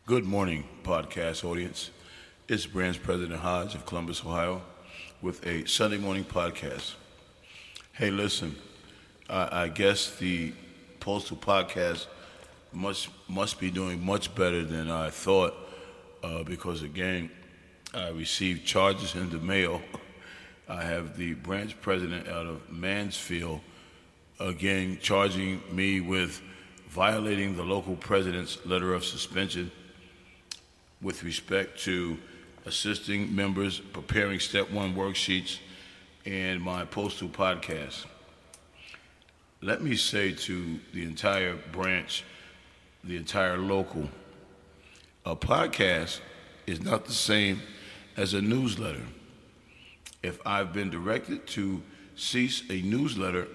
Good morning, podcast audience. It's Branch President Hodge of Columbus, Ohio, with a Sunday morning podcast. Hey, listen, I guess the Postal Podcast must be doing much better than I thought, because again, I received charges in the mail. I have the branch president out of Mansfield again charging me with violating the local president's letter of suspension with respect to assisting members preparing Step 1 worksheets and my Postal Podcast. Let me say to the entire branch, the entire local, a podcast is not the same as a newsletter. If I've been directed to cease a newsletter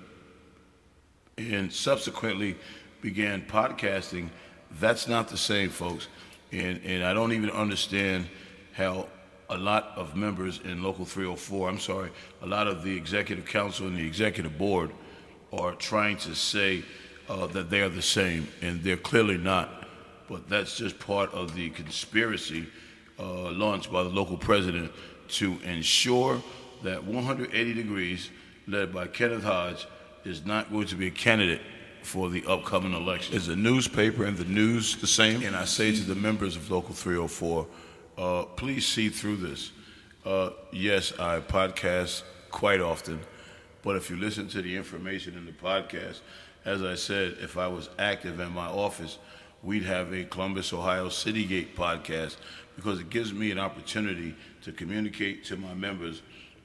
and subsequently began podcasting, that's not the same, folks. And I don't even understand how a lot of members in Local 304, a lot of the executive council and the executive board are trying to say that they are the same, and they're clearly not. But that's just part of the conspiracy launched by the local president to ensure that 180 Degrees, led by Kenneth Hodge, is not going to be a candidate for the upcoming election. Is the newspaper and the news the same? And I say to the members of Local 304, please see through this. Yes, I podcast quite often, but if you listen to the information in the podcast, as I said, if I was active in my office, we'd have a Columbus, Ohio Citygate podcast, because it gives me an opportunity to communicate to my members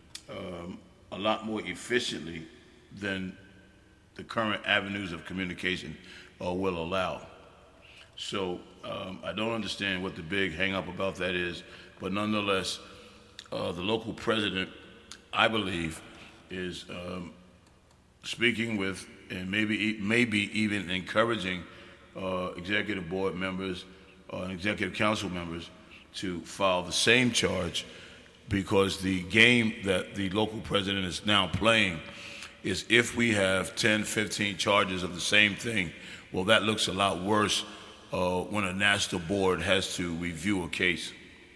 a lot more efficiently than the current avenues of communication will allow. So I don't understand what the big hang-up about that is, but nonetheless, the local president, I believe, is speaking with and maybe even encouraging executive board members and executive council members to file the same charge, because the game that the local president is now playing is if we have 10, 15 charges of the same thing, well, that looks a lot worse when a national board has to review a case.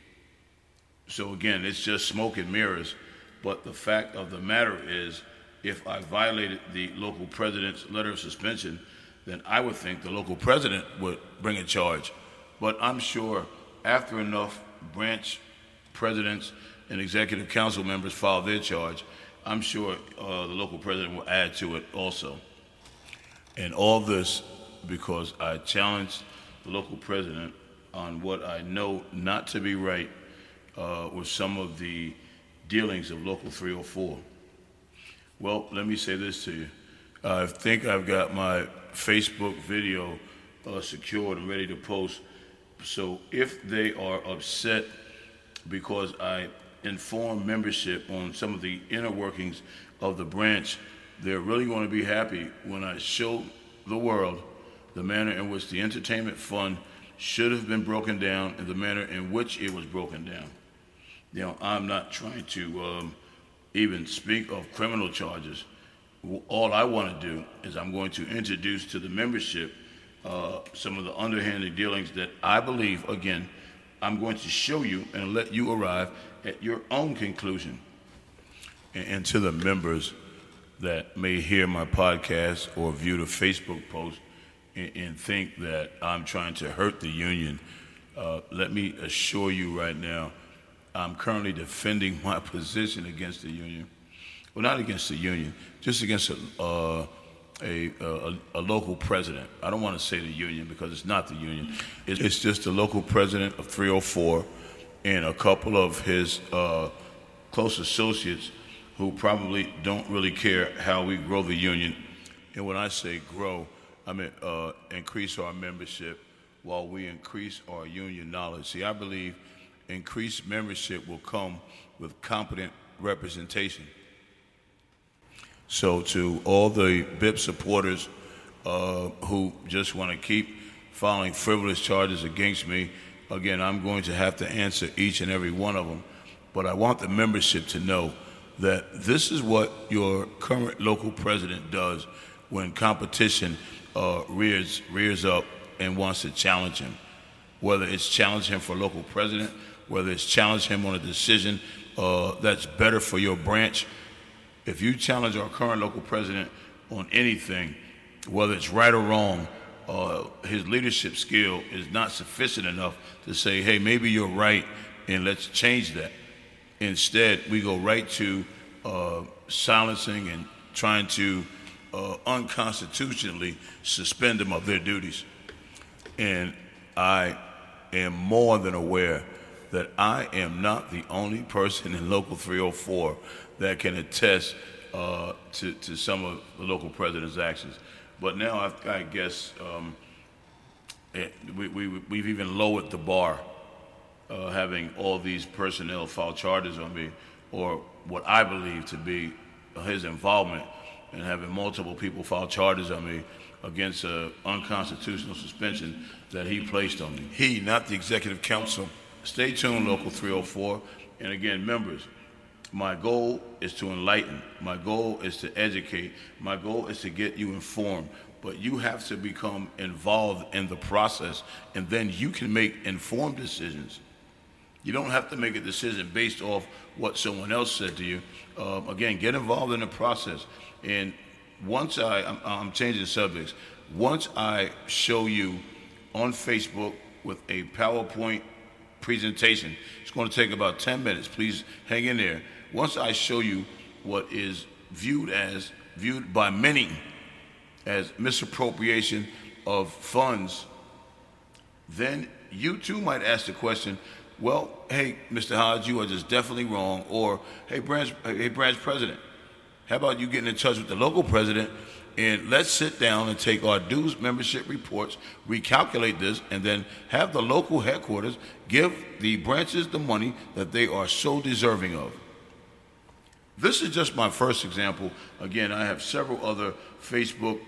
So again, it's just smoke and mirrors, but the fact of the matter is, if I violated the local president's letter of suspension, then I would think the local president would bring a charge. But I'm sure after enough branch presidents and executive council members file their charge, I'm sure the local president will add to it also. And all this because I challenged the local president on what I know not to be right with some of the dealings of Local 304. Well, let me say this to you. I think I've got my Facebook video secured and ready to post. So if they are upset because I inform membership on some of the inner workings of the branch, they're really going to be happy when I show the world the manner in which the entertainment fund should have been broken down and the manner in which it was broken down. You know, I'm not trying to even speak of criminal charges. All I want to do is I'm going to introduce to the membership some of the underhanded dealings that I believe, again, I'm going to show you and let you arrive at your own conclusion. And to the members that may hear my podcast or view the Facebook post and think that I'm trying to hurt the union, let me assure you right now, I'm currently defending my position against the union. Well, not against the union, just against a local president. I don't want to say the union because it's not the union. It's just the local president of 304 and a couple of his close associates who probably don't really care how we grow the union. And when I say grow, I mean increase our membership while we increase our union knowledge. See, I believe increased membership will come with competent representation. So to all the BIP supporters who just want to keep filing frivolous charges against me, again, I'm going to have to answer each and every one of them. But I want the membership to know that this is what your current local president does when competition rears up and wants to challenge him. whether it's challenge him for local president, whether it's challenge him on a decision that's better for your branch. If you challenge our current local president on anything, whether it's right or wrong, his leadership skill is not sufficient enough to say, hey, maybe you're right and let's change that. Instead, we go right to silencing and trying to unconstitutionally suspend them of their duties. And I am more than aware that I am not the only person in Local 304 that can attest to some of the local president's actions. But now I guess we've even lowered the bar, having all these personnel file charges on me, or what I believe to be his involvement, and having multiple people file charges on me against an unconstitutional suspension that he placed on me. He, not the executive council. Stay tuned, Local 304. And again, members, my goal is to enlighten. My goal is to educate. My goal is to get you informed. But you have to become involved in the process, and then you can make informed decisions. You don't have to make a decision based off what someone else said to you. Again, get involved in the process. And once I'm changing subjects, once I show you on Facebook with a PowerPoint presentation, it's going to take about 10 minutes. Please hang in there. Once I show you what is viewed by many as misappropriation of funds, then you too might ask the question, well, hey, Mr. Hodge, you are just definitely wrong. Or, hey, branch president, how about you getting in touch with the local president and let's sit down and take our dues membership reports, recalculate this, and then have the local headquarters give the branches the money that they are so deserving of. This is just my first example. Again, I have several other Facebook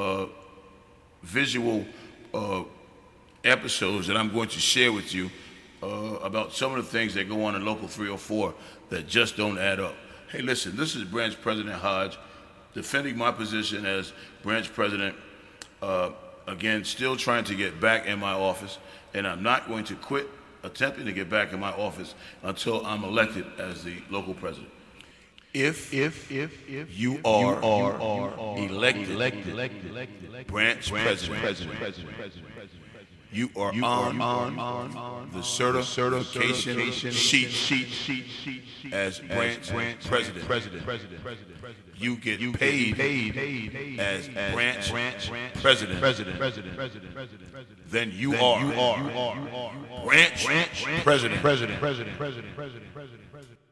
visual episodes that I'm going to share with you about some of the things that go on in Local 304 that just don't add up. Hey, listen, this is Branch President Hodge defending my position as branch president, again, still trying to get back in my office, and I'm not going to quit attempting to get back in my office until I'm elected as the local president. If you are elected branch president, you are on the certification sheet as branch president. You get paid as branch president. Then you are branch president.